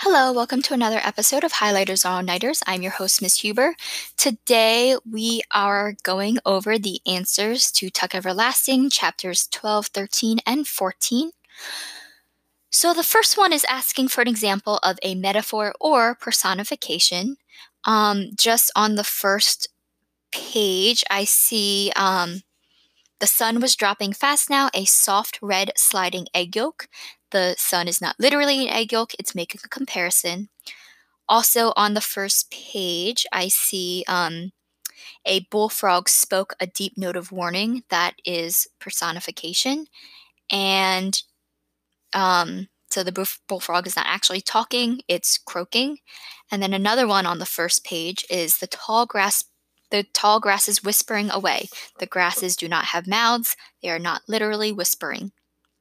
Hello, welcome to another episode of Highlighters All Nighters. I'm your host, Miss Huber. Today we are going over the answers to Tuck Everlasting, chapters 12, 13, and 14. So the first one is asking for an example of a metaphor or personification. Just on the first page, I see the sun was dropping fast now, a soft red sliding egg yolk. The sun is not literally an egg yolk, it's making a comparison. Also on the first page, I see a bullfrog spoke a deep note of warning. That is personification. And so the bullfrog is not actually talking, it's croaking. And then another one on the first page is the tall grass is whispering away. The grasses do not have mouths. They are not literally whispering.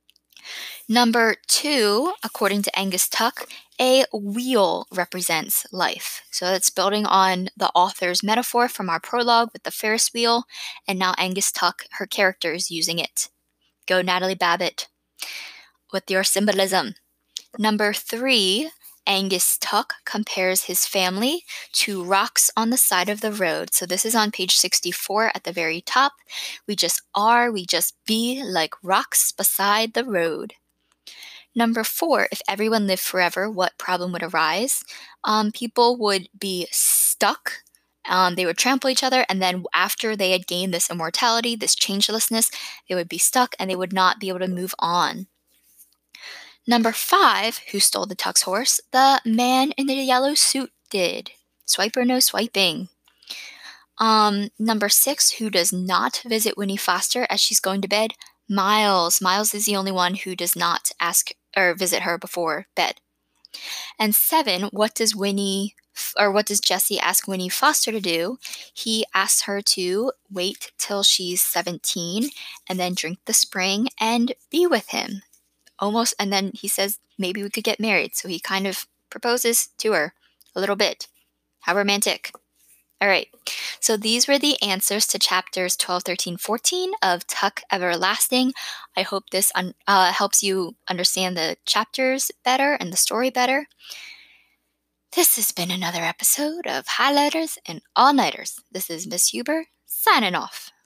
Number 2, according to Angus Tuck, a wheel represents life. So that's building on the author's metaphor from our prologue with the Ferris wheel, and now Angus Tuck, her character, is using it. Go Natalie Babbitt with your symbolism. Number 3, Angus Tuck compares his family to rocks on the side of the road. So this is on page 64 at the very top. We just be like rocks beside the road. Number 4, if everyone lived forever, what problem would arise? People would be stuck. They would trample each other, and then after they had gained this immortality, this changelessness, they would be stuck and they would not be able to move on. Number 5, who stole the Tuck's horse? The man in the yellow suit did. Swipe or no swiping. Number 6, who does not visit Winnie Foster as she's going to bed? Miles. Miles is the only one who does not ask or visit her before bed. And 7, what does Jesse ask Winnie Foster to do? He asks her to wait till she's 17 and then drink the spring and be with him. And then he says, maybe we could get married. So he kind of proposes to her a little bit. How romantic. All right, so these were the answers to chapters 12, 13, 14 of Tuck Everlasting. I hope this helps you understand the chapters better and the story better. This has been another episode of Highlighters and All-Nighters. This is Miss Huber, signing off.